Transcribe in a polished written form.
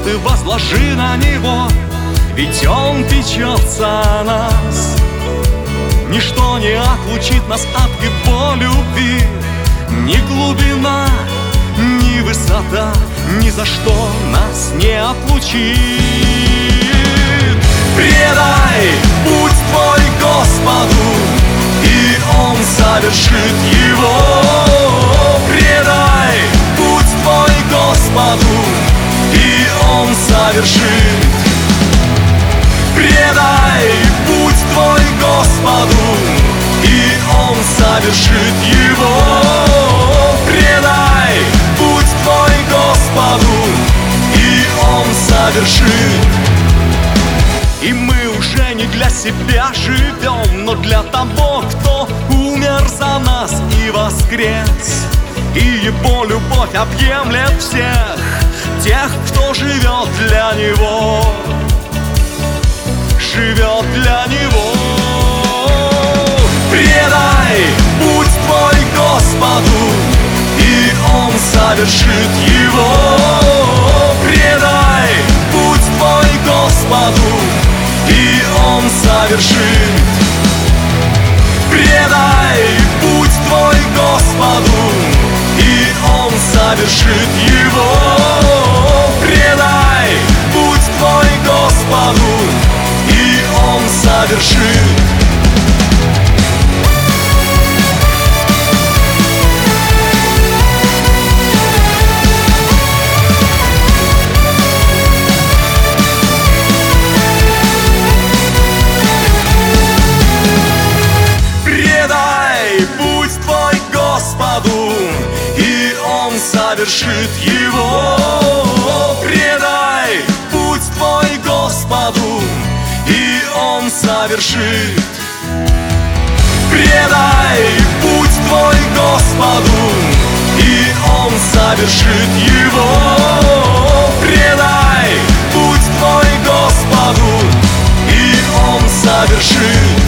заботы возложи на Него, ведь Он печется о нас. Ничто не отлучит нас от Его любви, ни глубина, ни высота, ни за что нас не отлучит. Предай путь твой Господу, и Он совершит его. Предай путь твой Господу, и Он совершит. Предай путь твой Господу, и Он совершит его. Предай путь твой Господу, и Он совершит. И мы уже не для себя живем, но для того, кто умер за нас и воскрес. И Его любовь объемлет всех тех, кто живет для Него. Живет для Него. Предай путь твой Господу, и Он совершит его. Предай путь твой Господу, и Он совершит. Предай путь твой Господу, и Он совершит его. Предай путь твой Господу, и Он совершит. Предай путь твой Господу, и Он совершит его. Предай путь твой Господу, и Он совершит. Предай путь твой Господу, и Он совершит его. Предай путь твой Господу, и Он совершит.